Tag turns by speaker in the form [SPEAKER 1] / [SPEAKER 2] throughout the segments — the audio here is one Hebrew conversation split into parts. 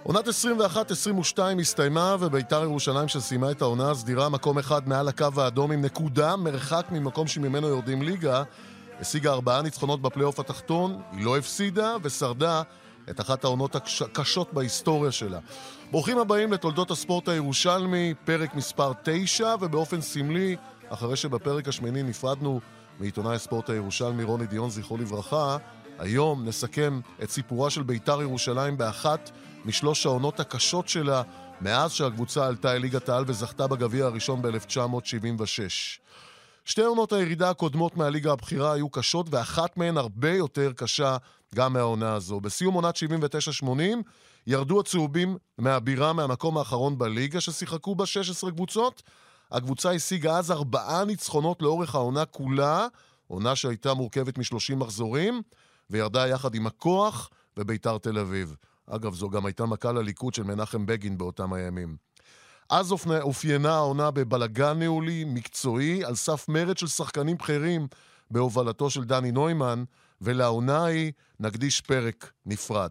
[SPEAKER 1] עונת 21-22 הסתיימה, וביתר ירושלים שסיימה את העונה הסדירה מקום אחד מעל הקו האדום עם נקודה מרחק ממקום שממנו יורדים ליגה, השיגה 4 ניצחונות בפלייאוף התחתון, היא לא הפסידה ושרדה את אחת העונות הקשות בהיסטוריה שלה. ברוכים הבאים לתולדות הספורט הירושלמי, פרק מספר 9, ובאופן סמלי, אחרי שבפרק השמיני נפרדנו מעיתונאי הספורט הירושלמי רוני דיון זכרו לברכה, היום נסכם את סיפורה של ביתר ירושלים באחת משלוש העונות הקשות שלה מאז שהקבוצה עלתה אל ליגת העל וזכתה בגביע הראשון ב-1976. שתי עונות הירידה הקודמות מהליגה הבכירה היו קשות, ואחת מהן הרבה יותר קשה גם מהעונה הזו. בסיום עונת 79-80 ירדו הצהובים מהבירה מהמקום האחרון בליגה ששיחקו בה 16 קבוצות. הקבוצה השיגה אז 4 ניצחונות לאורך העונה כולה, עונה שהייתה מורכבת מ-30 מחזורים, וירדה יחד עם הכוח וביתר תל אביב. אגב, זו גם הייתה מכה לליכוד של מנחם בגין באותם הימים. אז אופיינה העונה בבלגן ניהולי, מקצועי, על סף מרד של שחקנים בכירים בהובלתו של דני נוימן, ולעונה היא נקדיש פרק נפרד.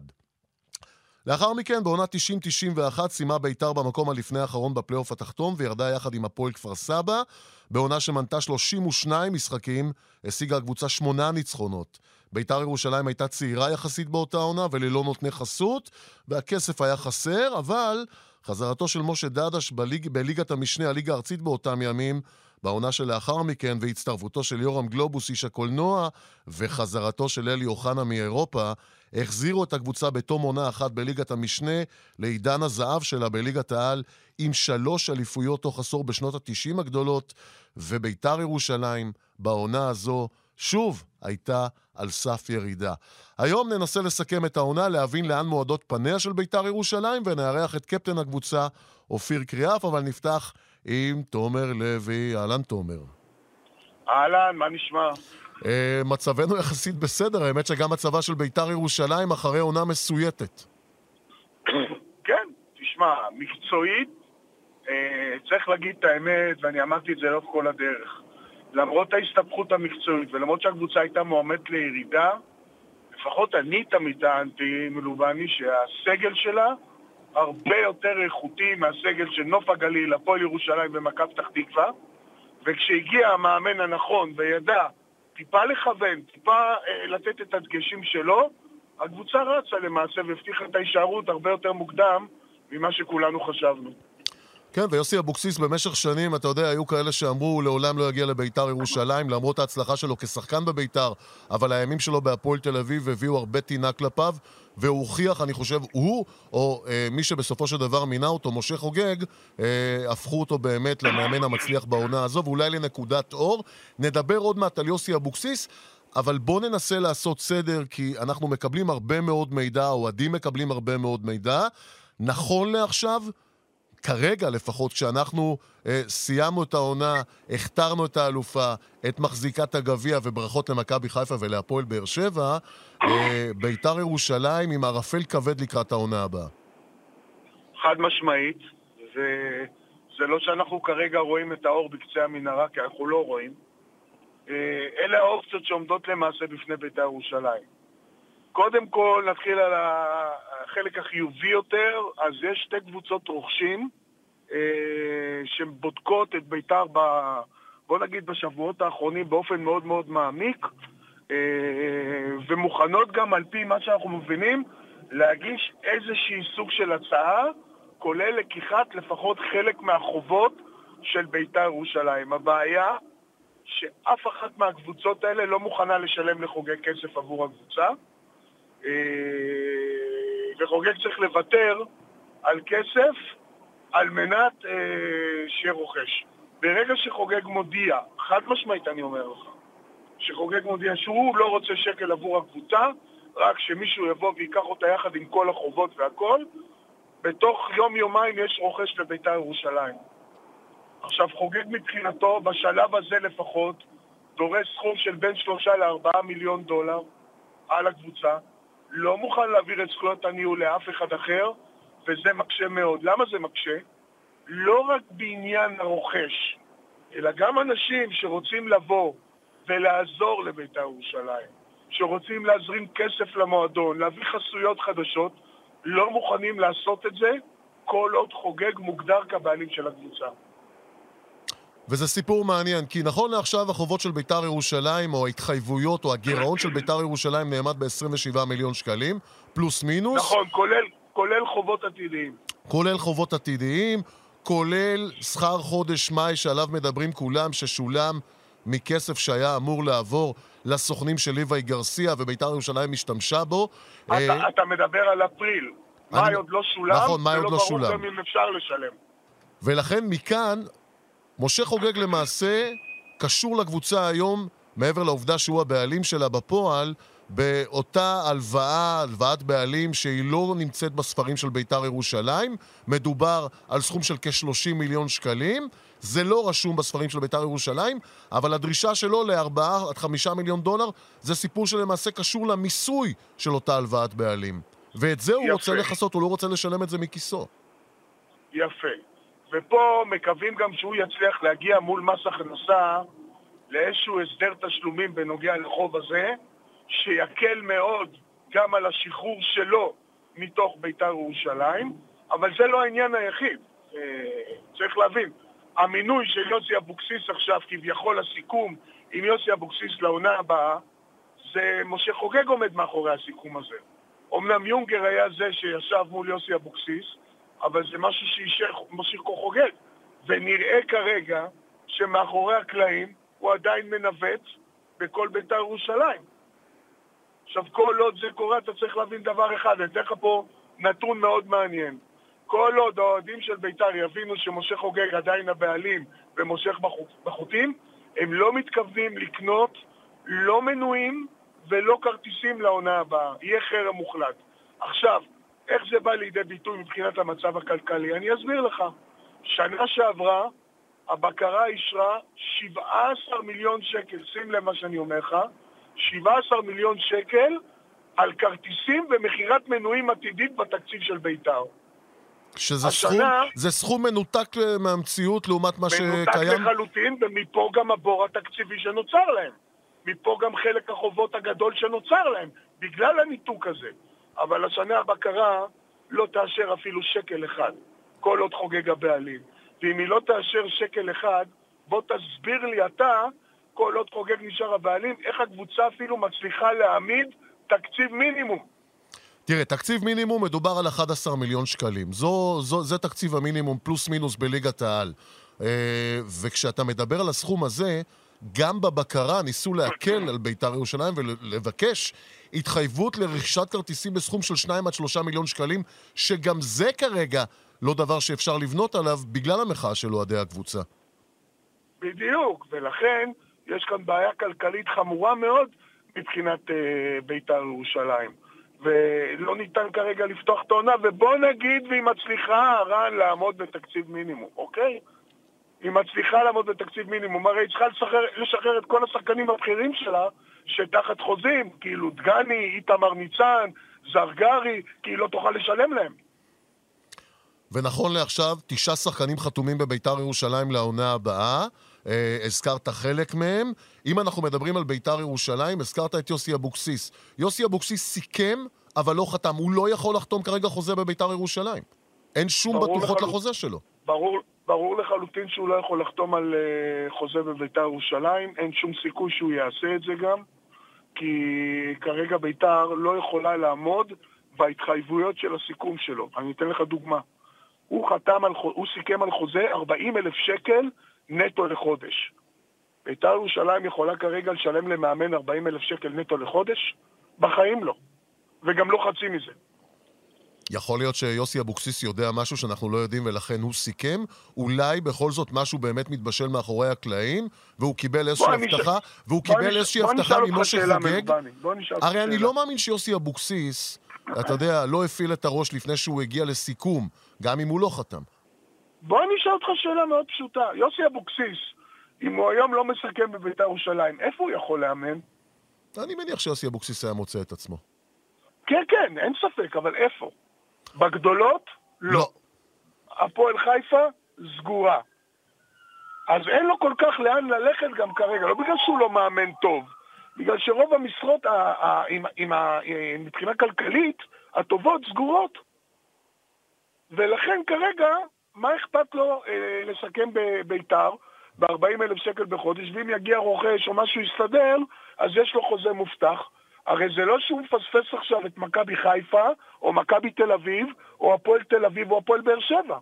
[SPEAKER 1] לאחר מכן, בעונה 90-91, סיימה ביתר במקום הלפני האחרון בפלייאוף התחתון, וירדה יחד עם הפועל כפר סבא. בעונה שמנתה 32 משחקים, השיגה הקבוצה 8 ניצחונות. ביתר ירושלים הייתה צעירה יחסית באותה עונה, וללא נותני חסות, והכסף היה חסר, אבל חזרתו של משה דדש בליגת המשנה, הליגה הארצית באותם ימים, בעונה שלאחר מכן, והצטרפותו של יורם גלובוס, איש הקולנוע, וחזרתו של אלי אוחנה מאירופה, החזירו את הקבוצה בתום עונה אחת בליגת המשנה לעידן הזהב שלה בליגת העל, עם 3 אליפויות תוך עשור בשנות ה-90 הגדולות, וביתר ירושלים בעונה הזו שוב הייתה על סף ירידה. היום ננסה לסכם את העונה, להבין לאן מועדות פניה של ביתר ירושלים, ונארח את קפטן הקבוצה אופיר קריאף, אבל נפתח עם תומר לוי. אהלן תומר.
[SPEAKER 2] אהלן, מה נשמע?
[SPEAKER 1] מצבנו יחסית בסדר, האמת שגם מצבה של ביתר ירושלים אחרי עונה מסויטת.
[SPEAKER 2] כן, תשמע, מקצועית, צריך להגיד את האמת, ואני אמרתי את זה לאורך כל הדרך. למרות ההסתבכות המקצועית, ולמרות שהקבוצה הייתה מועמדת לירידה, לפחות אני תמיד טענתי מלובני שהסגל שלה הרבה יותר איכותי מהסגל של נוף הגליל, הפועל ירושלים ומכבי פתח תקווה, וכשהגיע המאמן הנכון וידע טיפה לכוון, טיפה לתת את הדגשים שלו, הקבוצה רצה למעשה והבטיחה את ההישארות הרבה יותר מוקדם ממה שכולנו חשבנו.
[SPEAKER 1] כן, ויוסי אבוקסיס במשך שנים, אתה יודע, היו כאלה שאמרו, הוא לעולם לא יגיע לביתר ירושלים, למרות ההצלחה שלו כשחקן בביתר, אבל הימים שלו בהפועל תל אביב הביאו הרבה טינה כלפיו, והוא הוכיח, אני חושב, הוא, או מי שבסופו של דבר מינה אותו, משה חוגג, הפכו אותו באמת למאמן המצליח בעונה הזו, ואולי לנקודת אור. נדבר עוד מעט על יוסי אבוקסיס, אבל בוא ננסה לעשות סדר, כי אנחנו מקבלים הרבה מאוד מידע, אוהדים מקבלים הרבה מאוד מידע. נכון לעכשיו, כרגע לפחות, כשאנחנו סיימנו את העונה, הכתרנו את האלופה, את מחזיקת הגביע, וברכות למכבי חיפה ולהפועל באר שבע, ביתר ירושלים עם ערפל כבד לקראת העונה הבאה.
[SPEAKER 2] חד משמעית, זה לא שאנחנו כרגע רואים את האור בקצה המנהרה, כי אנחנו לא רואים. אלה האופציות שעומדות למעשה בפני ביתר ירושלים. קודם כל נתחיל על החלק החיובי יותר, אז יש 2 קבוצות רוכשים שבודקות את ביתר בוא נגיד בשבועות האחרונים באופן מאוד מאוד מעמיק, ומוכנות גם על פי מה שאנחנו מבינים להגיש איזושהי סוג של הצעה, כולל לקיחת לפחות חלק מהחובות של ביתר ירושלים. הבעיה שאף אחת מהקבוצות האלה לא מוכנה לשלם לחוגג כסף עבור הקבוצה, וחוגג צריך לוותר על כסף על מנת שרוכש. ברגע שחוגג מודיע, חד משמעית אני אומר לך, שחוגג מודיע שהוא לא רוצה שקל עבור הקבוצה, רק שמישהו יבוא ויקח אותה יחד עם כל החובות והכל, בתוך יום-יומיים יש רוכש לביתר ירושלים. עכשיו חוגג מבחינתו, בשלב הזה לפחות, דורש סכום של בין 3 ל4 מיליון דולר על הקבוצה, לא מוכן להעביר את זכויות הניהול לאף אחד אחר, וזה מקשה מאוד. למה זה מקשה? לא רק בעניין הרוכש, אלא גם אנשים שרוצים לבוא ולעזור לביתר ירושלים, שרוצים להזרים כסף למועדון, להביא חסויות חדשות, לא מוכנים לעשות את זה כל עוד חוגג מוגדר כבעלים של הקבוצה.
[SPEAKER 1] וזה סיפור מעניין, כי נכון לעכשיו החובות של ביתר ירושלים, או ההתחייבויות, או הגירעון של ביתר ירושלים נעמד ב-27 מיליון שקלים, פלוס מינוס.
[SPEAKER 2] נכון, כולל חובות עתידיים.
[SPEAKER 1] כולל חובות עתידיים, כולל שכר חודש מאי שעליו מדברים כולם, ששולם מכסף שהיה אמור לעבור לסוכנים של ליוואי גרסיה, וביתר ירושלים משתמשה בו.
[SPEAKER 2] אתה מדבר על אפריל. מאי עוד לא שולם,
[SPEAKER 1] נכון, מאי עוד לא שולם.
[SPEAKER 2] ולא ברור גם אם אפשר לשלם.
[SPEAKER 1] ולכן מכאן, משה חוגג למעשה קשור לקבוצה היום, מעבר לעובדה שהוא הבעלים שלה בפועל, באותה הלוואת בעלים שהיא לא נמצאת בספרים של ביתר ירושלים. מדובר על סכום של כ-30 מיליון שקלים. זה לא רשום בספרים של ביתר ירושלים, אבל הדרישה שלו ל4 עד 5 מיליון דולר זה סיפור שלמעשה קשור למיסוי של אותה הלוואת בעלים. ואת זה הוא רוצה לחסות, הוא לא רוצה לשלם את זה מכיסו.
[SPEAKER 2] יפה. ופה מקווים גם שהוא יצליח להגיע מול מס הכנסה לאיזשהו הסדר תשלומים בנוגע לחוב הזה, שיקל מאוד גם על השחרור שלו מתוך ביתר ירושלים, אבל זה לא העניין היחיד. צריך להבין, המינוי של יוסי אבוקסיס עכשיו, כביכול הסיכום עם יוסי אבוקסיס לעונה הבאה, זה משה חוגג עומד מאחורי הסיכום הזה. אמנם יונגר היה זה שישב מול יוסי אבוקסיס, אבל זה משהו שישאר חוגג. ונראה כרגע שמאחורי הקלעים הוא עדיין מנווט בכל ביתר ירושלים. עכשיו, כל עוד זה קורה, אתה צריך להבין דבר אחד. אני אתן לך פה נתון מאוד מעניין. כל עוד האוהדים של ביתר יבינו שמשה חוגג עדיין הבעלים ומושך בחוטים, הם לא מתכוונים לקנות לא מנויים ולא כרטיסים לעונה הבאה. יהיה חרם מוחלט. עכשיו, איך זה בא לידי ביטוי מבחינת המצב הכלכלי? אני אסביר לך. שנה שעברה, הבקרה אישרה 17 מיליון שקל, שים לב מה שאני אומר לך, 17 מיליון שקל על כרטיסים ומחירת מנויים עתידית בתקציב של ביתר.
[SPEAKER 1] שזה סכום מנותק מהמציאות לעומת מה שקיים?
[SPEAKER 2] מנותק לחלוטין, ומפה גם הבור התקציבי שנוצר להם. מפה גם חלק החובות הגדול שנוצר להם, בגלל הניתוק הזה. אבל השנה הבקרה לא תאשר אפילו שקל אחד, כל עוד חוגג הבעלים. ואם היא לא תאשר שקל אחד, בוא תסביר לי אתה, כל עוד חוגג נשאר הבעלים, איך הקבוצה אפילו מצליחה להעמיד תקציב מינימום.
[SPEAKER 1] תראה, תקציב מינימום מדובר על 11 מיליון שקלים. זה תקציב המינימום פלוס מינוס בליגת העל. וכשאתה מדבר על הסכום הזה, גם בבקרה ניסו להקל על ביתר ירושלים ולבקש התחייבות לרכישת כרטיסים בסכום של 2 עד 3 מיליון שקלים, שגם זה כרגע לא דבר שאפשר לבנות עליו בגלל המחאה של אוהדי הקבוצה.
[SPEAKER 2] בדיוק, ולכן יש כאן בעיה כלכלית חמורה מאוד מבחינת ביתר ירושלים. ולא ניתן כרגע לפתוח את העונה, ובוא נגיד והיא מצליחה רן לעמוד בתקציב מינימום, אוקיי? היא מצליחה לעמוד בתקציב מינימום, הרי היא צריכה לשחרר את כל השחקנים הבכירים שלה שתחת חוזים, כאילו דגני, איתמר ניצן, זרגרי, כי היא לא תוכל לשלם להם.
[SPEAKER 1] ונכון לעכשיו, 9 שחקנים חתומים בביתר ירושלים לעונה הבאה, הזכרת חלק מהם. אם אנחנו מדברים על ביתר ירושלים, הזכרת את יוסי אבוקסיס. יוסי אבוקסיס סיכם, אבל לא חתם. הוא לא יכול לחתום כרגע חוזה בביתר ירושלים. אין שום בטוחות לחוזה שלו.
[SPEAKER 2] ברור לחלוטין שהוא לא יכול לחתום על חוזה בביתר ירושלים. אין שום סיכוי שהוא יעשה את זה גם, כי כרגע ביתר לא יכולה לעמוד בהתחייבויות של הסיכום שלו. אני אתן לך דוגמה. הוא סיכם על חוזה 40,000 שקל נטו לחודש. ביתר ירושלים יכולה כרגע לשלם למאמן 40,000 שקל נטו לחודש? בחיים לא. וגם לא חצי מזה.
[SPEAKER 1] יכול להיות שיוסי אבוקסיס יודע משהו שאנחנו לא יודעים ולכן הוא סיכם? אולי בכל זאת משהו באמת מתבשל מאחורי הקלעים והוא קיבל איזושהי הבטחה ממשה חוגג? הרי אני לא מאמין שיוסי אבוקסיס, אתה יודע, לא הפעיל את הראש לפני שהוא הגיע לסיכום, גם אם הוא לא חתם.
[SPEAKER 2] בוא נשאל אותך שאלה מאוד פשוטה. יוסי אבוקסיס, אם הוא היום לא מסכם בביתר ירושלים, איפה הוא יכול לאמן?
[SPEAKER 1] אני מניח שיוסי אבוקסיס היה מוצא את עצמו.
[SPEAKER 2] כן, אין ספק, אבל איפה? בגדולות? לא. הפועל חיפה? סגורה. אז אין לו כל כך לאן ללכת גם כרגע, לא בגלל שהוא לא מאמן טוב, בגלל שרוב המשרות מבחינה כלכלית, הטובות סגורות. ולכן כרגע, מה אכפת לו לסכם בביתר ב-40,000 שקל בחודש, ואם יגיע רוכש או משהו יסתדר, אז יש לו חוזה מובטח. הרי זה לא שהוא מפספס עכשיו את מכבי חיפה, או מכבי תל אביב, או הפועל תל אביב, או הפועל באר שבע.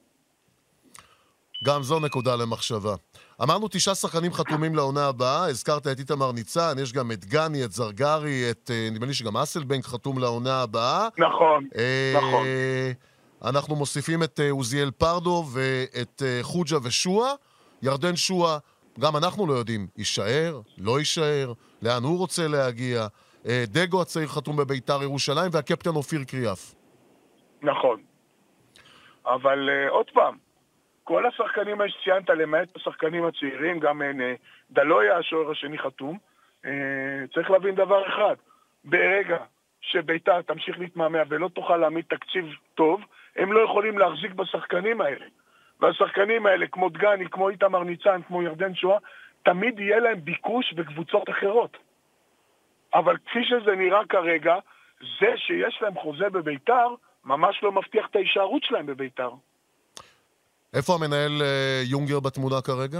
[SPEAKER 1] גם זו נקודה למחשבה. אמרנו 9 שחקנים חתומים לעונה הבאה, הזכרת את איתמר ניצן, יש גם את גני, את זרגרי, נדמה לי שגם אסלבנק חתום לעונה הבאה.
[SPEAKER 2] נכון, נכון.
[SPEAKER 1] אנחנו מוסיפים את עוזיאל פרדו ואת חוג'ה ושואה. ירדן שואה, גם אנחנו לא יודעים, יישאר, לא יישאר, לאן הוא רוצה להגיע. דגו הצעיר חתום בביתר ירושלים, והקפטן אופיר קריאף.
[SPEAKER 2] נכון. אבל עוד פעם, כל השחקנים שציינת, למעט השחקנים הצעירים, גם דלויה, השוער השני חתום, צריך להבין דבר אחד, ברגע שביתר תמשיך להתמהמה ולא תוכל להעמיד תקציב טוב, הם לא יכולים להחזיק בשחקנים האלה. והשחקנים האלה, כמו דגני, כמו איתמר ניצן, כמו ירדן שואה, תמיד יהיה להם ביקוש בקבוצות אחרות. אבל כפי שזה נראה כרגע, זה שיש להם חוזה בביתר, ממש לא מבטיח את ההישארות שלהם בביתר.
[SPEAKER 1] איפה המנהל יונגר בתמונה כרגע?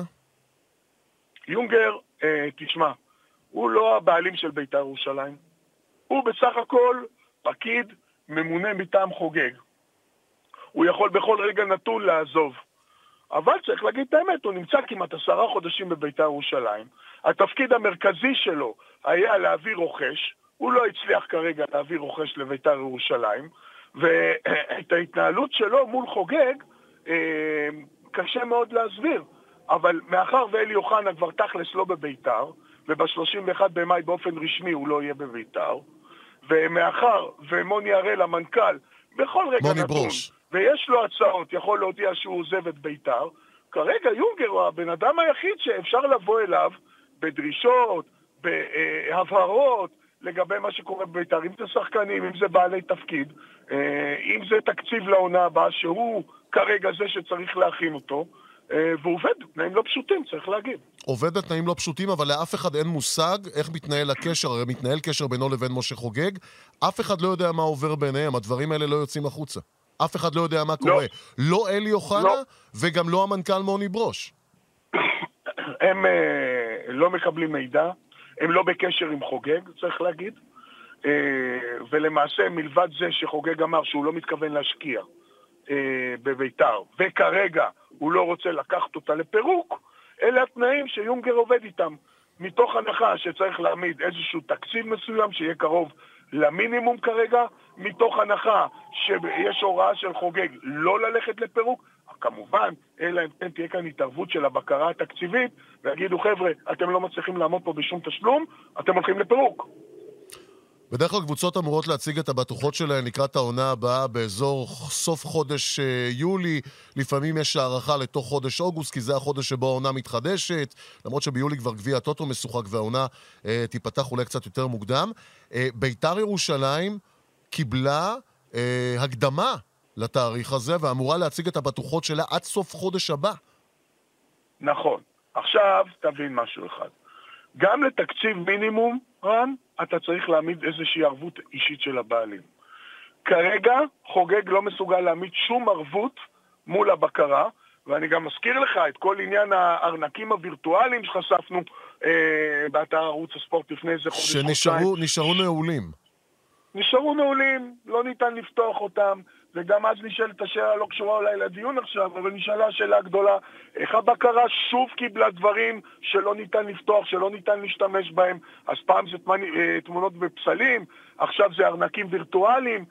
[SPEAKER 2] יונגר, תשמע, הוא לא הבעלים של ביתר ירושלים. הוא בסך הכל פקיד ממונה מטעם חוגג. הוא יכול בכל רגע נתון לעזוב. אבל צריך להגיד את האמת, הוא נמצא כמעט 10 חודשים בביתר ירושלים. התפקיד המרכזי שלו היה להביא רוכש. הוא לא הצליח כרגע להביא רוכש לביתר ירושלים. ואת ההתנהלות שלו מול חוגג, קשה מאוד להסביר. אבל מאחר ואלי אוחנה כבר תכלס לא בביתר, וב-31 במאי באופן רשמי הוא לא יהיה בביתר, ומאחר ומוני הראל המנכ"ל בכל רגע נתון,
[SPEAKER 1] ברוש.
[SPEAKER 2] ויש לו הצעות, יכול להודיע שהוא עוזב את ביתר, כרגע יונגר הוא הבן אדם היחיד שאפשר לבוא אליו בדרישות, בהבהרות, לגבי מה שקורה בביתר, אם זה שחקנים, אם זה בעלי תפקיד, אם זה תקציב לעונה הבאה, שהוא כרגע זה שצריך להכין אותו, ועובד, תנאים לא פשוטים, צריך להגיד.
[SPEAKER 1] עובד בתנאים לא פשוטים, אבל לאף אחד אין מושג איך מתנהל הקשר, הרי מתנהל קשר בינו לבין משה חוגג, אף אחד לא יודע מה עובר ביניהם, הדברים האלה לא יוצאים החוצה. אף אחד לא יודע מה קורה. לא אלי אוחנה, וגם לא המנכ"ל מוני ברוש.
[SPEAKER 2] הם לא מקבלים מידע, הם לא בקשר עם חוגג, צריך להגיד, ולמעשה מלבד זה שחוגג אמר שהוא לא מתכוון להשקיע בביתר, וכרגע הוא לא רוצה לקחת אותה לפירוק, אלה התנאים שיונגר עובד איתם, מתוך הנחה שצריך להעמיד איזשהו תקציב מסוים שיהיה קרוב למינימום כרגע, מתוך הנחה שיש הוראה של חוגג לא ללכת לפירוק, כמובן, אלא אם תהיה כאן התערבות של הבקרה התקציבית, ויגידו, חבר'ה, אתם לא מצליחים לעמוד פה בשום תשלום, אתם הולכים לפירוק.
[SPEAKER 1] בדרך כלל קבוצות אמורות להציג את הבטוחות שלהן לקראת העונה הבאה באזור סוף חודש יולי, לפעמים יש הערכה לתוך חודש אוגוסט, כי זה החודש שבו העונה מתחדשת, למרות שביולי כבר גביע הטוטו משוחק והעונה תיפתח אולי קצת יותר מוקדם. ביתר ירושלים קיבלה הקדמה לתאריך הזה, ואמורה להציג את הבטוחות שלה עד סוף חודש הבא.
[SPEAKER 2] נכון. עכשיו תבין משהו אחד. גם לתקציב מינימום, רן, אתה צריך להעמיד איזושהי ערבות אישית של הבעלים. כרגע חוגג לא מסוגל להעמיד שום ערבות מול הבקרה, ואני גם מזכיר לך את כל עניין הארנקים הווירטואליים שחשפנו באתר ערוץ הספורט לפני איזה חודש.
[SPEAKER 1] שנשארו נעולים.
[SPEAKER 2] נשארו נעולים, לא ניתן לפתוח אותם, וגם אז נשאלת השאלה, לא קשורה אולי לדיון עכשיו, אבל נשאלה השאלה הגדולה, איך הבקרה שוב קיבלה דברים שלא ניתן לפתוח, שלא ניתן להשתמש בהם, אז פעם זה תמונות בפסלים, עכשיו זה ארנקים וירטואליים,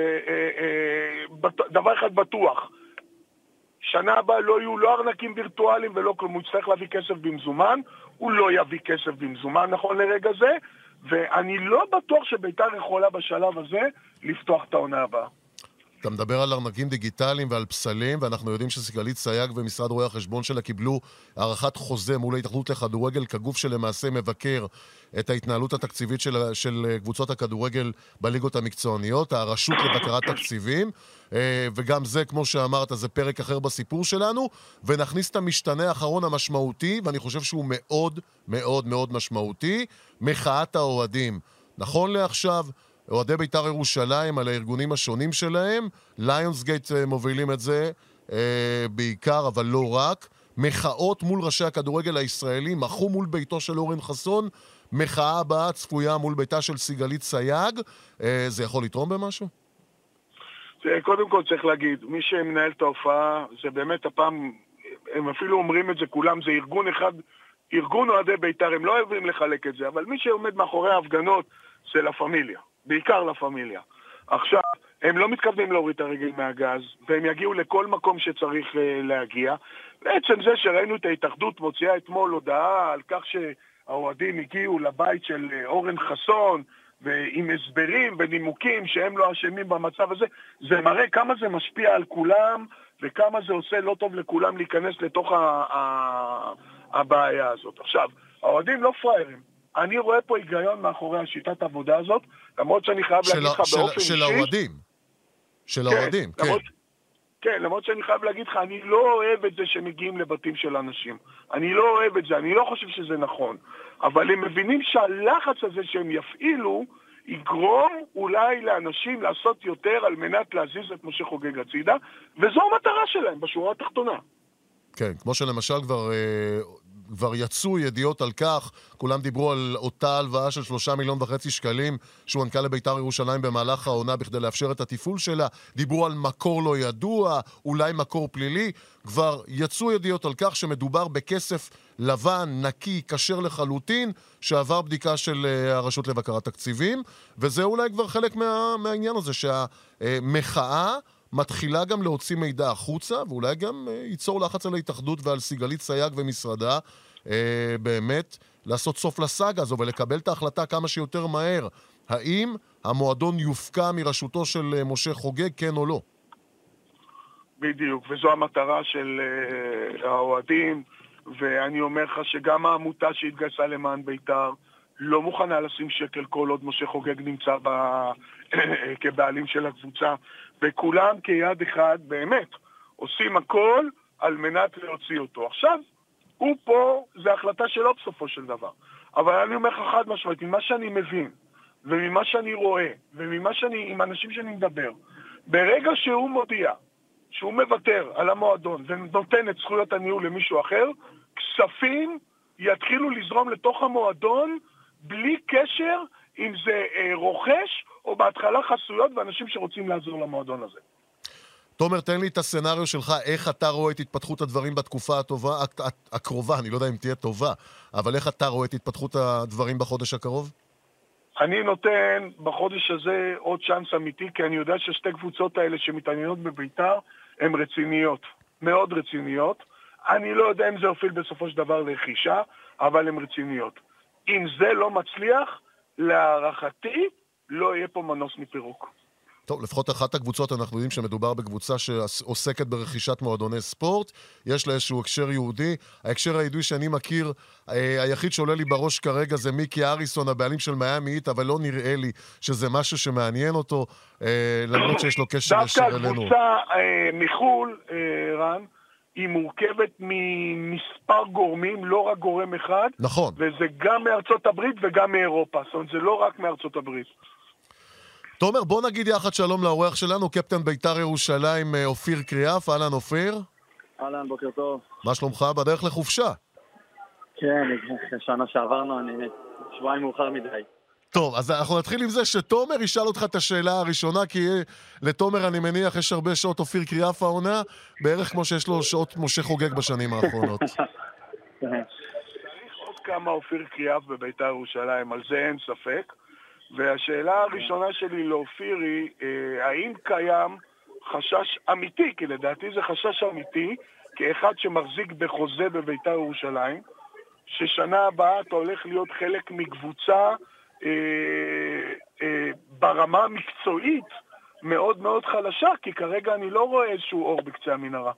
[SPEAKER 2] דבר אחד בטוח, שנה הבאה לא יהיו לא ארנקים וירטואליים ולא כלום, הוא יצטרך להביא כסף במזומן, הוא לא יביא כסף במזומן נכון לרגע זה, ואני לא בטוח שביתר יכולה בשלב הזה לפתוח את העונה הבאה.
[SPEAKER 1] אתה מדבר על ארנקים דיגיטליים ועל פסלים, ואנחנו יודעים שסיגלית סייג ומשרד רואי החשבון שלה קיבלו הערכת חוזה מול ההתאחדות לכדורגל כגוף שלמעשה מבקר את ההתנהלות התקציבית של קבוצות הכדורגל בליגות המקצועניות, הרשות לבקרת תקציבים, וגם זה, כמו שאמרת, זה פרק אחר בסיפור שלנו, ונכניס את המשתנה האחרון המשמעותי, ואני חושב שהוא מאוד מאוד מאוד משמעותי, מחאת האוהדים. נכון לעכשיו, אוהדי בית"ר ירושלים על הארגונים השונים שלהם, ליונסגייט מובילים את זה בעיקר, אבל לא רק. מחאות מול ראשי הכדורגל הישראלי, מחו מול ביתו של אורן חסון, מחאה הבאה צפויה מול ביתה של סיגלית סייג. זה יכול לתרום במשהו?
[SPEAKER 2] קודם כל צריך להגיד, מי שמנהל את ההופעה, זה באמת הפעם, הם אפילו אומרים את זה כולם, זה ארגון אחד, ארגון אוהדי בית"ר, הם לא אוהבים לחלק את זה, אבל מי שעומד מאחורי ההפגנות זה לה פמיליה, בעיקר לה פמיליה. עכשיו, הם לא מתכוונים להוריד את הרגל מהגז, והם יגיעו לכל מקום שצריך להגיע. בעצם זה שראינו את ההתאחדות מוציאה אתמול הודעה על כך שהאוהדים הגיעו לבית של אורן חסון, ועם הסברים ונימוקים שהם לא אשמים במצב הזה, זה מראה כמה זה משפיע על כולם, וכמה זה עושה לא טוב לכולם להיכנס לתוך הבעיה הזאת. עכשיו, האוהדים לא פריירים. אני רואה פה היגיון מאחורי השיטת העבודה הזאת, למרות שאני חייב להגיד לך באופן אישי...
[SPEAKER 1] של האוהדים. של האוהדים, כן.
[SPEAKER 2] כן, למרות שאני חייב להגיד לך, אני לא אוהב את זה שמגיעים לבתים של אנשים. אני לא אוהב את זה, אני לא חושב שזה נכון. אבל הם מבינים שהלחץ הזה שהם יפעילו, יגרום אולי לאנשים לעשות יותר על מנת להזיז את משה חוגג הצידה, וזו המטרה שלהם בשורה התחתונה.
[SPEAKER 1] כן, כמו שלמשל כבר יצאו ידיעות על כך, כולם דיברו על אותה הלוואה של 3.5 מיליון שקלים שהוענקה לבית"ר ירושלים במהלך העונה בכדי לאפשר את התפעול שלה, דיברו על מקור לא ידוע, אולי מקור פלילי, כבר יצאו ידיעות על כך שמדובר בכסף לבן, נקי, כשר לחלוטין, שעבר בדיקה של הרשות לבקרת תקציבים, וזה אולי כבר חלק מהעניין הזה, שהמחאה מתחילה גם להוציא מידע החוצה, ואולי גם ייצור לחץ על ההתאחדות ועל סיגלית סייג ומשרדה, באמת לעשות סוף לסאגה הזו ולקבל את ההחלטה כמה שיותר מהר. האם המועדון יופקע מרשותו של משה חוגג, כן או לא?
[SPEAKER 2] בדיוק, וזו המטרה של האוהדים, ואני אומר לך שגם העמותה שהתגייסה למען בית"ר לא מוכנה לשים שקל כל עוד משה חוגג נמצא כבעלים של הקבוצה, וכולם כיד אחד באמת עושים הכל על מנת להוציא אותו. עכשיו, הוא פה, זה החלטה שלו בסופו של דבר. אבל אני אומר לך חד משמעית, ממה שאני מבין, וממה שאני רואה, עם אנשים שאני מדבר, ברגע שהוא מודיע שהוא מוותר על המועדון ונותן את זכויות הניהול למישהו אחר, כספים יתחילו לזרום לתוך המועדון בלי קשר אם זה רוכש או בהתחלה חסויות ואנשים שרוצים לעזור למועדון הזה.
[SPEAKER 1] תומר, תן לי את הסצנריו שלך, איך אתה רואה את התפתחות הדברים בתקופה הקרובה, אני לא יודע אם תהיה טובה, אבל איך אתה רואה את התפתחות הדברים בחודש הקרוב?
[SPEAKER 2] אני נותן בחודש הזה עוד צ'אנס אמיתי, כי אני יודע ששתי קבוצות האלה שמתעניינות בבית"ר הן רציניות, מאוד רציניות. אני לא יודע אם זה הוביל בסופו של דבר לרכישה, אבל הן רציניות. אם זה לא מצליח, להערכתי לא יהיה פה מנוס מפירוק.
[SPEAKER 1] טוב, לפחות אחת הקבוצות אנחנו יודעים שמדובר בקבוצה שעוסקת ברכישת מועדוני ספורט, יש לה איזשהו הקשר יהודי, ההקשר היהודי שאני מכיר, היחיד שעולה לי בראש כרגע זה מיקי אריסון, הבעלים של מיאמי היט, אבל לא נראה לי שזה משהו שמעניין אותו, למרות שיש לו קשר ישיר אלינו.
[SPEAKER 2] דווקא הקבוצה מחול, רן, היא מורכבת ממספר גורמים, לא רק גורם אחד,
[SPEAKER 1] נכון.
[SPEAKER 2] וזה גם מארצות הברית וגם מאירופה, זאת אומרת, זה לא רק מארצות הברית.
[SPEAKER 1] תומר, בוא נגיד יחד שלום לאורח שלנו, קפטן בית"ר ירושלים, אופיר קריאף. אהלן אופיר.
[SPEAKER 3] אהלן, בוקר טוב.
[SPEAKER 1] מה שלומך? בדרך לחופשה?
[SPEAKER 3] כן, שנה שעברנו, אני שבועיים מאוחר מדי.
[SPEAKER 1] טוב, אז אנחנו נתחיל עם זה שתומר ישאל אותך את השאלה הראשונה, כי לתומר אני מניח יש הרבה שעות אופיר קריאף העונה, בערך כמו שיש לו שעות משה חוגג בשנים האחרונות.
[SPEAKER 2] צריך עוד כמה אופיר קריאף בבית"ר ירושלים, על זה אין ספק. והשאלה הראשונה שלי לאופיר היא, האם קיים חשש אמיתי, כי לדעתי זה חשש אמיתי, כאחד שמחזיק בחוזה בבית"ר ירושלים, ששנה הבאה אתה הולך להיות חלק מקבוצה ברמה המקצועית מאוד מאוד חלשה, כי כרגע אני לא רואה איזשהו אור בקצה המנהרה.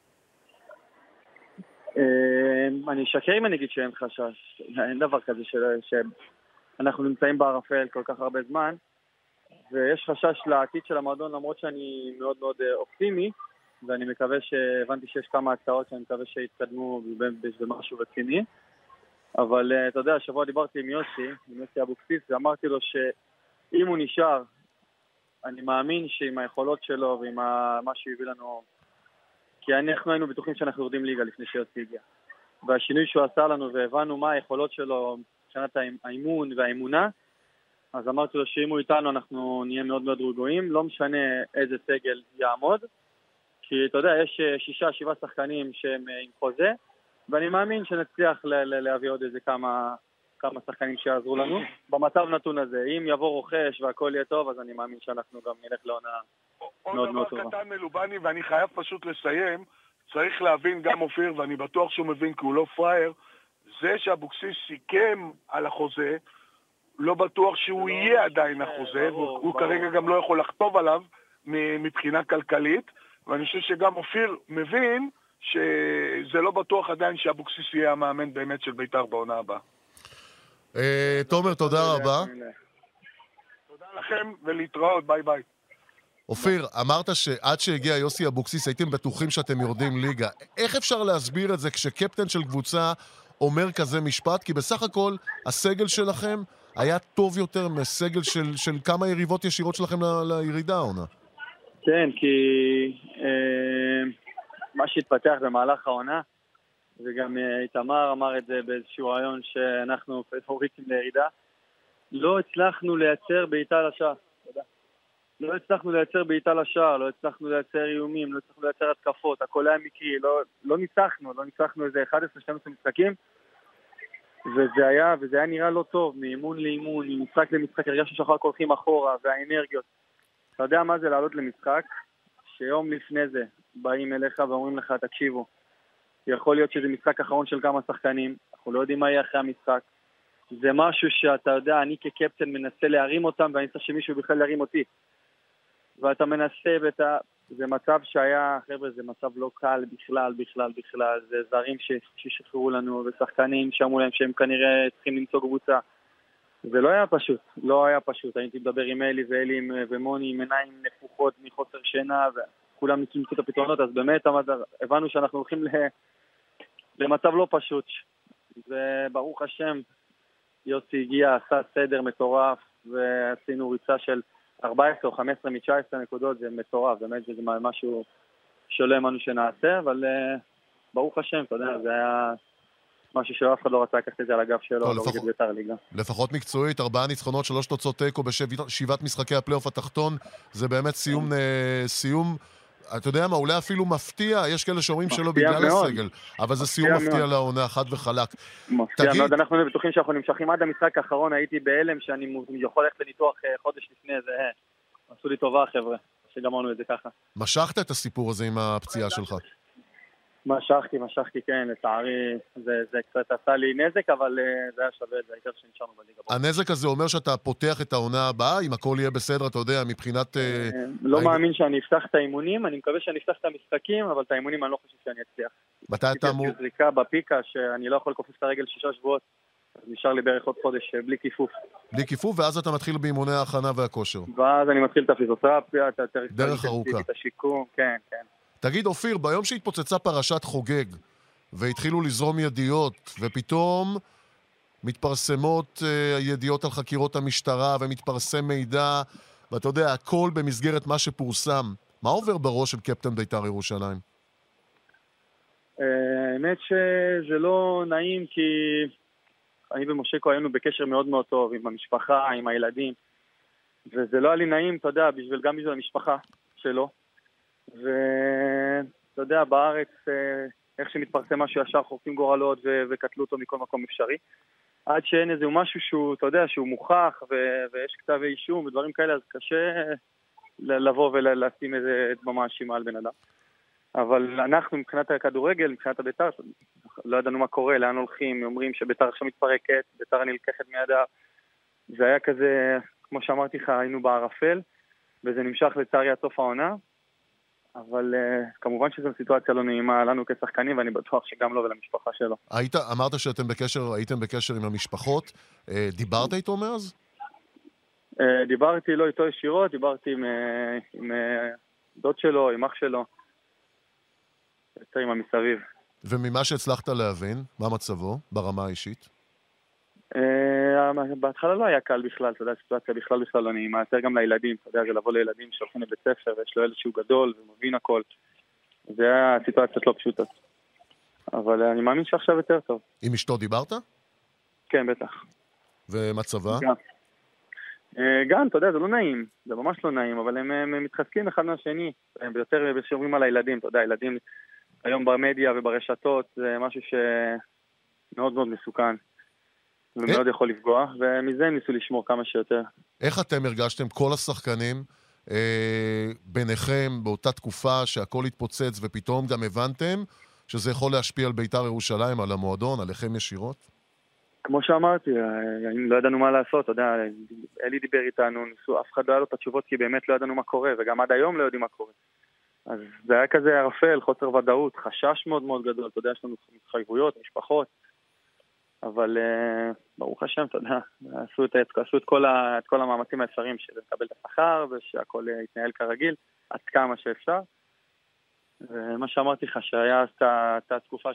[SPEAKER 3] אני אשקר אם אני אגיד שאין חשש, אין דבר כזה שאנחנו נמצאים בערפל כל כך הרבה זמן, ויש חשש לעתיד של המועדון, למרות שאני מאוד מאוד אופטימי, ואני מקווה שהבנתי שיש כמה הצעות שאני מקווה שיתקדמו במשהו רציני. אבל אתה יודע, השבוע דיברתי עם יוסי אבוקסיס, ואמרתי לו אם הוא נשאר, אני מאמין שעם היכולות שלו ועם מה שהוא הביא לנו, כי אנחנו היינו בטוחים שאנחנו יורדים ליגה לפני שיוסי הגיע. והשינוי שהוא עשה לנו והבנו מה היכולות שלו מבחינת האימון והאמונה, אז אמרתי לו שאם הוא איתנו אנחנו נהיה מאוד מאוד רגועים, לא משנה איזה סגל יעמוד, כי אתה יודע, יש 6-7 שחקנים שהם עם חוזה, ואני מאמין שנצליח להביא עוד איזה כמה שחקנים שיעזרו לנו. במצב נתון הזה, אם יבוא רוכש והכל יהיה טוב, אז אני מאמין שאנחנו גם נלך לעונה מאוד מאוד טובה.
[SPEAKER 2] עוד דבר קטן מלובני, ואני חייב פשוט לסיים, צריך להבין גם אופיר, ואני בטוח שהוא מבין כי הוא לא פרייר, זה שאבוקסיס סיכם על החוזה, לא בטוח שהוא יהיה עדיין החוזה, הוא כרגע גם לא יכול לכתוב עליו מבחינה כלכלית, ואני חושב שגם אופיר מבין שזה לא בטוח עדיין שאבוקסיס יהיה המאמן באמת של בית"ר בעונה הבאה.
[SPEAKER 1] תומר, תודה רבה.
[SPEAKER 2] תודה לכם ולהתראות, ביי ביי.
[SPEAKER 1] אופיר, אמרת שעד שהגיע יוסי אבוקסיס הייתם בטוחים שאתם יורדים ליגה. איך אפשר להסביר את זה כשקפטן של קבוצה אומר כזה משפט? כי בסך הכל הסגל שלכם היה טוב יותר מסגל של כמה יריבות ישירות שלכם לירידה העונה.
[SPEAKER 3] כן, כי מה שהתפתח במהלך העונה, וגם איתמר אמר את זה באיזשהו רעיון שאנחנו פייבוריטים לירידה, לא הצלחנו לייצר בעיטה לשער. לא הצלחנו לייצר בעיטה לשער, לא הצלחנו לייצר איומים, לא הצלחנו לייצר התקפות, הכל היה מקרי, לא ניצחנו איזה 11-12 משחקים, וזה היה נראה לא טוב, מאימון לאימון, ממשחק למשחק, הרגשנו שאנחנו רק הולכים אחורה, והאנרגיות. אתה יודע מה זה לעלות למשחק? שיום לפני זה באים אליך ואומרים לך, תקשיבו, יכול להיות שזה משחק אחרון של כמה שחקנים, אנחנו לא יודעים מה יהיה אחרי המשחק. זה משהו שאתה יודע, אני כקפטן מנסה להרים אותם, ואני צריך שמישהו בכלל להרים אותי. ואתה מנסה, זה מצב שהיה, חבר'ה, זה מצב לא קל בכלל, זה זרים ששחררו לנו, ושחקנים שאמרו להם שהם כנראה צריכים למצוא קבוצה. זה לא היה פשוט, הייתי מדבר עם אלי ומוני, עם עיניים נפוחות מחוסר שינה, וכולם ניסו למצוא את הפתרונות, אז באמת הבנו שאנחנו הולכים למצב לא פשוט, וברוך השם, יוסי הגיע, עשה סדר מטורף, ועשינו ריצה של 14 או 15 מ-19 נקודות, זה מטורף, באמת זה משהו שלא האמנו שנעשה, אבל ברוך השם, אתה יודע, זה היה משהו שאף אחד לא רצה לקחת את זה על הגב שלו, לא רגד בית"ר ליגה.
[SPEAKER 1] לפחות מקצועית, 4 ניצחונות, 3 תוצאות תיקו בשבעת משחקי הפלייאוף התחתון, זה באמת סיום, אתה יודע מה, אולי אפילו מפתיע, יש כאלה שאומרים שלא בגלל הסגל, אבל זה סיום מפתיע לעונה, חד וחלק.
[SPEAKER 3] מפתיע מאוד, אנחנו בטוחים שאנחנו נמשכים עד המשחק האחרון, הייתי בהלם שאני יכול ללכת לניתוח חודש לפני זה, עשו לי טובה חבר'ה, שגמרנו את זה ככה.
[SPEAKER 1] משכת את הסיפור הזה עם הפציעה שלך?
[SPEAKER 3] משכתי, כן, לצערי, זה קצת עשה לי נזק, אבל זה היה שווה, זה העיקר שנשארנו בליגה.
[SPEAKER 1] הנזק הזה אומר שאתה פותח את העונה הבאה, אם הכל יהיה בסדר, אתה יודע, מבחינת...
[SPEAKER 3] לא מאמין שאני אפתח את האימונים, אני מקווה שאני אפתח את המשחקים, אבל את האימונים אני לא חושב שאני אצליח.
[SPEAKER 1] מתי אתה אמור?
[SPEAKER 3] יש זריקה בפיקה, שאני לא יכול לקופף את הרגל 6 שבועות, אז נשאר לי בערך עוד חודש בלי כיפוף.
[SPEAKER 1] בלי כיפוף, ואז אתה מתחיל באימוני ההכנה והכושר.
[SPEAKER 3] ואז אני מתחיל את הפיזיותרפיה,
[SPEAKER 1] דרך ארוכה.
[SPEAKER 3] את השיקום, כן.
[SPEAKER 1] תגיד, אופיר, ביום שהתפוצצה פרשת חוגג, והתחילו לזרום ידיעות, ופתאום מתפרסמות ידיעות על חקירות המשטרה, ומתפרסם מידע, ואתה יודע, הכל במסגרת מה שפורסם. מה עובר בראש של קפטן בית"ר ירושלים?
[SPEAKER 3] האמת שזה לא נעים, כי אני ומושקו היינו בקשר מאוד מאוד טוב עם המשפחה, עם הילדים, וזה לא היה לי נעים, אתה יודע, גם בשביל המשפחה שלו. ואתה יודע, בארץ, איך שמתפרסם משהו ישר חורפים גורלות וקטלו אותו מכל מקום אפשרי. עד שאין איזה משהו שהוא, אתה יודע, שהוא מוכח ויש כתב אישום ודברים כאלה, אז קשה לבוא ולשים איזה דממה אשימה על בן אדם. אבל אנחנו מבחינת הכדורגל, מבחינת הבית"ר, לא ידענו מה קורה, לאן הולכים, אומרים שבית"ר עכשיו מתפרקת, בית"ר נלקחת מידה. זה היה כזה, כמו שאמרתי לך, היינו בערפל, וזה נמשך לצערי עד סוף העונה. אבל כמובן שזו סיטואציה לא נעימה לנו כשחקנים, ואני בטוח שגם לו ולמשפחה שלו.
[SPEAKER 1] אמרת הייתם בקשר עם המשפחות, דיברת איתו מאז?
[SPEAKER 3] דיברתי לא איתו ישירות, דיברתי עם דוד שלו, עם אח שלו, עם המסביב.
[SPEAKER 1] וממה שהצלחת להבין, מה מצבו ברמה האישית?
[SPEAKER 3] בהתחלה לא היה קל בכלל, אתה יודע, הסיטואציה בכלל לא נעימה, יותר גם לילדים, אתה יודע, זה לבוא לילדים שהולכים לבית ספר, ויש לו ילד שהוא גדול ומבין הכל. זה היה סיטואציות לא פשוטות. אבל אני מאמין שעכשיו יותר טוב.
[SPEAKER 1] עם אשתו דיברת?
[SPEAKER 3] כן, בטח.
[SPEAKER 1] ומצבה?
[SPEAKER 3] גם, אתה יודע, זה לא נעים, זה ממש לא נעים, אבל הם מתחזקים אחד מהשני, ויותר שאומרים על הילדים, אתה יודע, ילדים היום במדיה וברשתות, זה משהו שמאוד מאוד מסוכן, ומאוד יכול לפגוע, ומזה הם ניסו לשמור כמה שיותר.
[SPEAKER 1] איך אתם הרגשתם כל השחקנים ביניכם באותה תקופה שהכל התפוצץ, ופתאום גם הבנתם שזה יכול להשפיע על בית"ר ירושלים, על המועדון, עליכם ישירות?
[SPEAKER 3] כמו שאמרתי, לא ידענו מה לעשות, אתה יודע, אלי דיבר איתנו, אף אחד לא היה לו את התשובות כי באמת לא ידענו מה קורה, וגם עד היום לא יודעים מה קורה. אז זה היה כזה ערפל, חוסר ודאות, חשש מאוד מאוד גדול, אתה יודע, יש לנו התחייבויות, משפחות, אבל ברוך השם, אתה יודע, עשו את כל המאמצים האפשריים של לקבל את השכר, ושהכל יתנהל כרגיל, עד כמה שאפשר. ומה שאמרתי לך, שהיה את התקופה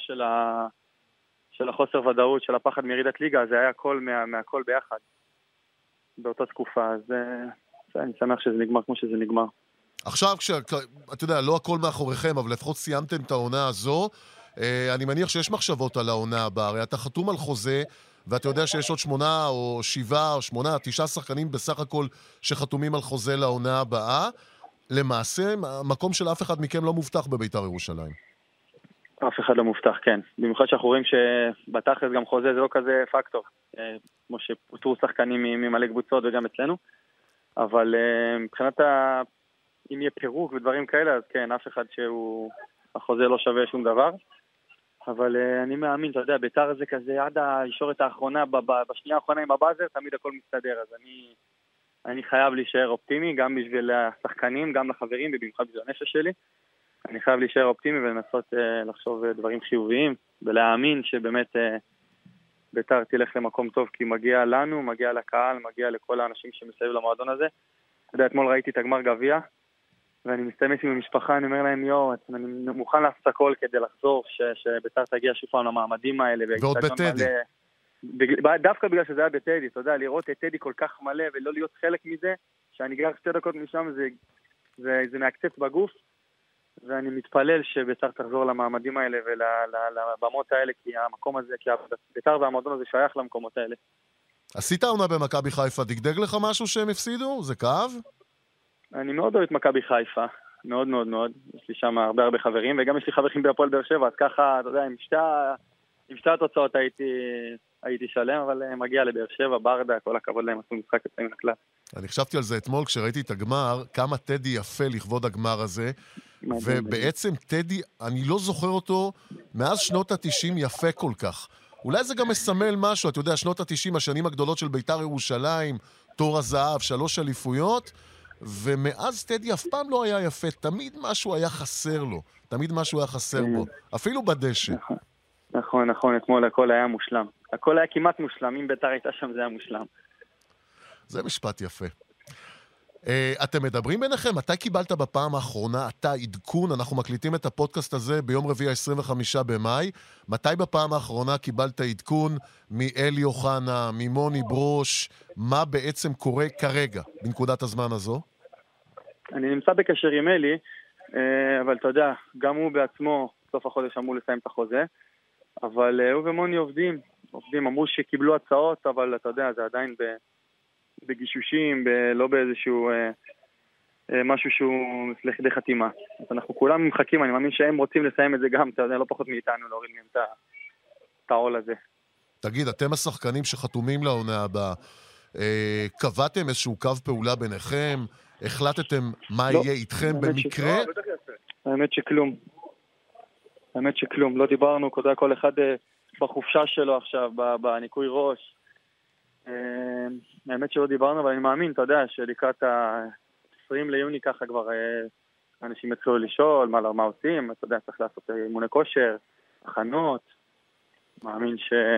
[SPEAKER 3] של החוסר ודאות, של הפחד מירידת ליגה, זה היה הכל מהכל ביחד באותה תקופה, אז אני שמח שזה נגמר כמו שזה נגמר.
[SPEAKER 1] עכשיו, אתה יודע, לא הכל מאחוריכם, אבל לפחות סיימתם את העונה הזו, אני מניח שיש מחשבות על העונה הבאה, הרי אתה חתום על חוזה, ואתה יודע שיש עוד 8 או 7 או 8, 9 שחקנים בסך הכל שחתומים על חוזה לעונה הבאה, למעשה, המקום של אף אחד מכם לא מובטח בבית"ר ירושלים.
[SPEAKER 3] אף אחד לא מובטח, כן. במיוחד שאנחנו רואים שבתכלס גם חוזה זה לא כזה פקטור, כמו שפוטרו שחקנים ממלא קבוצות וגם אצלנו, אבל מבחינת אם יהיה פירוק ודברים כאלה, אז כן, אף אחד החוזה לא שווה שום דבר, אבל אני מאמין, אתה יודע, בית"ר זה כזה עד הישורת האחרונה, בשנייה האחרונה עם הבאזר, תמיד הכל מסתדר, אז אני חייב להישאר אופטימי, גם בשביל השחקנים, גם לחברים, ובמיוחד בשביל הנפש שלי. אני חייב להישאר אופטימי ולנסות לחשוב דברים חיוביים, ולהאמין שבאמת בית"ר תלך למקום טוב, כי מגיע לנו, מגיע לקהל, מגיע לכל האנשים שמסביב למועדון הזה. אתה יודע, אתמול ראיתי את הגמר גביע, ואני מסתמס עם המשפחה, אני אומר להם, אני מוכן לעשות הכל כדי לחזור, שבית"ר תגיע שוב פעם למעמדים האלה.
[SPEAKER 1] ועוד בטדי.
[SPEAKER 3] דווקא בגלל שזה היה בטדי, אתה יודע, לראות את טדי כל כך מלא ולא להיות חלק מזה, שאני גר 2 דקות משם, זה מעקצץ בגוף, ואני מתפלל שבית"ר תחזור למעמדים האלה ולבמות האלה, כי המקום הזה, כי בית"ר והמועדון הזה שייך למקומות האלה.
[SPEAKER 1] עשית עונה במכבי חיפה, דגדג לך משהו שהם הפסידו? זה כאב?
[SPEAKER 3] אני מאוד אוהב את מכבי חיפה, מאוד מאוד מאוד. יש לי שם הרבה חברים, וגם יש לי חברים בהפועל באר שבע, אז ככה, אתה יודע, עם שתי התוצאות הייתי שלם, אבל מגיע לבאר שבע, ברדה, כל הכבוד להם, עשו משחק יוצאים מן הכלל.
[SPEAKER 1] אני חשבתי על זה אתמול כשראיתי את הגמר, כמה טדי יפה לכבוד הגמר הזה, ובעצם טדי, אני לא זוכר אותו מאז שנות ה-90 יפה כל כך. אולי זה גם מסמל משהו, אתה יודע, שנות ה-90, השנים הגדולות של בית"ר ירושלים, תור הזהב, 3 אליפויות, ומאז טדי אף פעם לא היה יפה, תמיד משהו היה חסר לו, תמיד משהו היה חסר בו, אפילו בדשא.
[SPEAKER 3] נכון, אתמול הכל היה מושלם. הכל היה כמעט מושלם, אם בית"ר הייתה שם זה היה מושלם.
[SPEAKER 1] זה משפט יפה. אתם מדברים ביניכם? מתי קיבלת בפעם האחרונה, אתה עדכון, אנחנו מקליטים את הפודקאסט הזה ביום רביעי 25 במאי, מתי בפעם האחרונה קיבלת עדכון מאלי אוחנה, ממוני ברוש, מה בעצם קורה כרגע, בנקודת הזמן הזו? אני
[SPEAKER 3] נמצא בקשר עם אלי, אבל אתה יודע, גם הוא בעצמו, סוף החודש אמור לסיים את החוזה, אבל הוא ומוני עובדים, אמרו שקיבלו הצעות, אבל אתה יודע, זה עדיין בגישושים, לא באיזשהו משהו שהוא לכדי חתימה. אז אנחנו כולם מחכים, אני מאמין שהם רוצים לסיים את זה גם, אתה יודע, לא פחות מאיתנו להוריד מהם את העול הזה.
[SPEAKER 1] תגיד, אתם השחקנים שחתומים לעונה הבאה, קבעתם איזשהו קו פעולה ביניכם? החלטתם מה יהיה איתכם במקרה?
[SPEAKER 3] האמת שכלום, לא דיברנו, כל אחד בחופשה שלו עכשיו, בניקוי ראש. האמת שלא דיברנו, אבל אני מאמין, אתה יודע, שלקראת ה-20 ליוני ככה כבר אנשים יתחילו לשאול מה עושים, אתה יודע, צריך לעשות אימוני כושר, הכנות, מאמין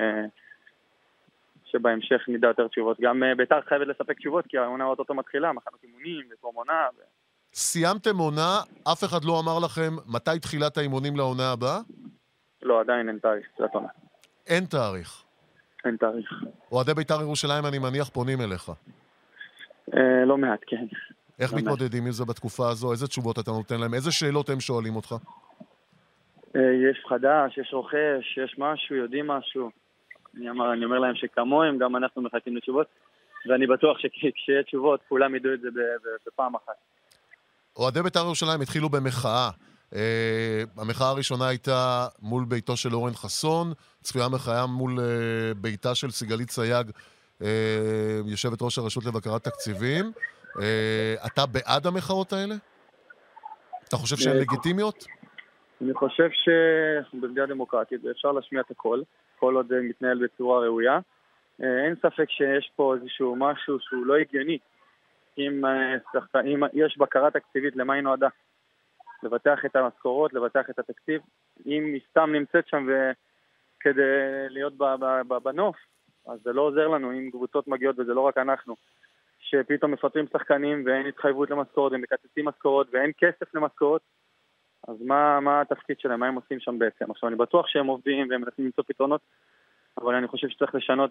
[SPEAKER 3] שבהמשך נדע יותר תשובות. גם בית"ר חייבת לספק תשובות, כי העונה אותו מתחילה, מחנות אימונים וטרום עונה.
[SPEAKER 1] סיימתם עונה, אף אחד לא אמר לכם מתי תחילת האימונים לעונה הבאה?
[SPEAKER 3] לא, עדיין אין תאריך, זה עונה.
[SPEAKER 1] אין תאריך.
[SPEAKER 3] אין תאריך.
[SPEAKER 1] אוהדי בית"ר ירושלים, אני מניח, פונים אליך.
[SPEAKER 3] לא מעט, כן.
[SPEAKER 1] איך מתמודדים עם זה בתקופה הזו? איזה תשובות אתה נותן להם? איזה שאלות הם שואלים אותך?
[SPEAKER 3] יש חדש, יש רוכש, יש משהו, יודעים משהו. אני אומר להם שכמוהם, גם אנחנו מחכים לתשובות, ואני בטוח שכשיהיה תשובות, כולם ידעו את זה בפעם אחת.
[SPEAKER 1] אוהדי בית"ר ירושלים התחילו במחאה. המחאה הראשונה הייתה מול ביתו של אורן חסון, צפויה מחאה מול ביתה של סיגלית סייג, יושבת ראש הרשות לבקרת תקציבים. אתה בעד המחאות האלה? אתה חושב שהן לגיטימיות?
[SPEAKER 3] אני חושב שאנחנו במדינה דמוקרטית ואפשר להשמיע את הכל, כל עוד מתנהל בצורה ראויה. אין ספק שיש פה איזשהו משהו שהוא לא הגיוני. אם יש בקרה תקציבית, למה היא נועדה? לבטח את המשכורות, לבטח את התקציב. אם היא סתם נמצאת שם כדי להיות בנוף, אז זה לא עוזר לנו אם קבוצות מגיעות, וזה לא רק אנחנו, שפתאום מפטרים שחקנים ואין התחייבות למשכורות, הם מקצצים משכורות ואין כסף למשכורות. אז מה התפקיד שלהם? מה הם עושים שם בעצם? עכשיו, אני בטוח שהם עובדים והם מנסים למצוא פתרונות, אבל אני חושב שצריך לשנות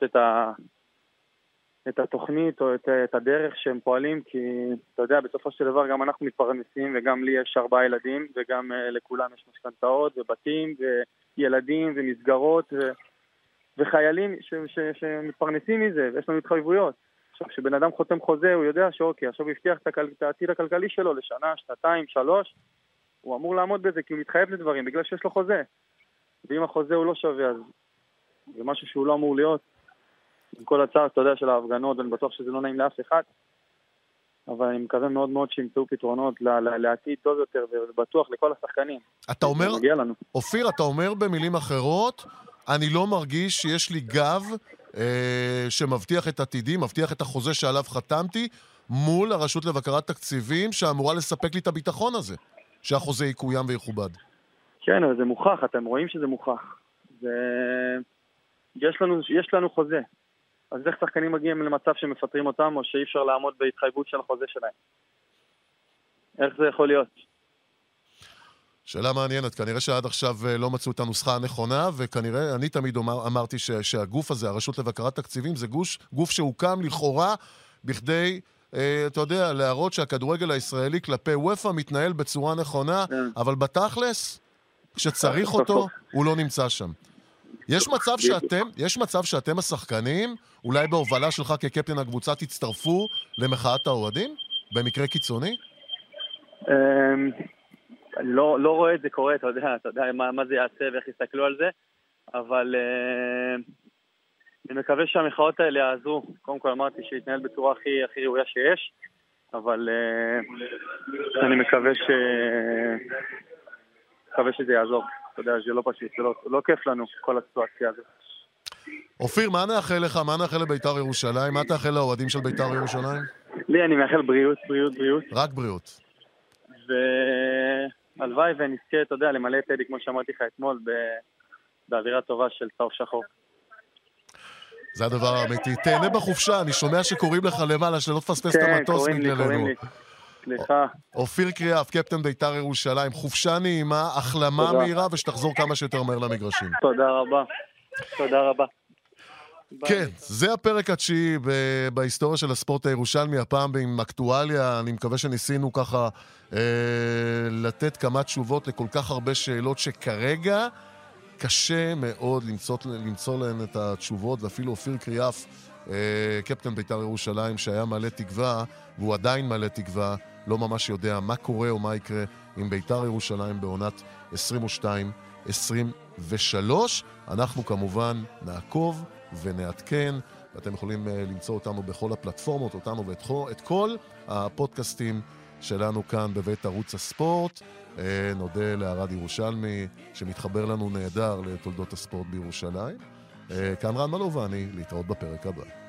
[SPEAKER 3] את התוכנית או את הדרך שהם פועלים, כי אתה יודע, בסופו של דבר גם אנחנו מתפרנסים, וגם לי יש 4 ילדים, וגם לכולם יש משכנתאות ובתים וילדים ומסגרות וחיילים שמתפרנסים מזה, ויש לנו התחייבויות. עכשיו, כשבן אדם חותם חוזה, הוא יודע שאוקיי, עכשיו הוא הבטיח את העתיד הכלכלי שלו לשנה, 2, 3, הוא אמור לעמוד בזה, כי הוא מתחייב לדברים, בגלל שיש לו חוזה. ואם החוזה הוא לא שווה, אז זה משהו שהוא לא אמור להיות. עם כל הצער, אתה יודע, של ההפגנות, ואני בטוח שזה לא נעים לאף אחד, אבל אני מקווה מאוד מאוד שימצאו פתרונות לעתיד טוב יותר, ובטוח לכל השחקנים.
[SPEAKER 1] אתה אומר, אופיר, אתה אומר במילים אחרות, אני לא מרגיש שיש לי גב שמבטיח את עתידי, מבטיח את החוזה שעליו חתמתי, מול הרשות לבקרת תקציבים, שאמורה לספק לי את הביטחון הזה, שהחוזה יקוים ויכובד.
[SPEAKER 3] כן, אבל זה מוכח, אתם רואים שזה מוכח. יש לנו חוזה. אז איך שחקנים מגיעים למצב שמפטרים אותם, או שאי אפשר לעמוד בהתחייבות של החוזה שלהם? איך זה יכול להיות?
[SPEAKER 1] שאלה מעניינת. כנראה שעד עכשיו לא מצאו את הנוסחה הנכונה, וכנראה, אני תמיד אמרתי שהגוף הזה, הרשות לבקרת תקציבים, זה גוף שהוקם לכאורה בכדי, אתה יודע, להראות שהכדורגל הישראלי כלפי וופא מתנהל בצורה נכונה, אבל בתכלס, כשצריך אותו, הוא לא נמצא שם. יש מצב שאתם השחקנים, אולי בהובלה שלך כקפטן הקבוצה, תצטרפו למחאת האוהדים? במקרה קיצוני?
[SPEAKER 3] לא רואה את זה קורה, אתה יודע מה זה יעשה ואיך יסתכלו על זה, אבל אני מקווה שהמחאות האלה יעזרו. קודם כל אמרתי שיתנהל בצורה הכי ראויה שיש, אבל אני מקווה שזה יעזור. אתה יודע, זה לא פשוט, זה לא כיף לנו, כל הסיטואציה הזאת.
[SPEAKER 1] אופיר, מה נאחל לך? מה נאחל לבית"ר ירושלים? מה תאחל לאוהדים של בית"ר ירושלים?
[SPEAKER 3] לי אני מאחל בריאות.
[SPEAKER 1] רק בריאות.
[SPEAKER 3] והלוואי ונזכה, אתה יודע, למלא את טדי, כמו שאמרתי לך אתמול, באווירה טובה של צהוב שחור.
[SPEAKER 1] זה הדבר האמיתי. תהנה בחופשה, אני שומע שקוראים לך למעלה, שלא תפספס את המטוס בגללנו.
[SPEAKER 3] סליחה.
[SPEAKER 1] אופיר קריאף, קפטן בית"ר ירושלים, חופשה נעימה, החלמה מהירה, ושתחזור כמה שיותר מהר למגרשים.
[SPEAKER 3] תודה רבה.
[SPEAKER 1] כן, זה הפרק התשיעי בהיסטוריה של הספורט הירושלמי, הפעם עם אקטואליה. אני מקווה שניסינו ככה לתת כמה תשובות לכל כך הרבה שאלות שכרגע קשה מאוד למצוא להן את התשובות, ואפילו אופיר קריאף, קפטן בית"ר ירושלים, שהיה מלא תקווה, והוא עדיין מלא תקווה, לא ממש יודע מה קורה או מה יקרה עם בית"ר ירושלים בעונת 22-23. אנחנו כמובן נעקוב ונעדכן, ואתם יכולים למצוא אותנו בכל הפלטפורמות, אותנו ואת כל הפודקאסטים שלנו כאן בבית ערוץ הספורט. נודה לערד ירושלמי שמתחבר לנו נהדר לתולדות הספורט בירושלים. כאן רן מלובני, להתראות בפרק הבא.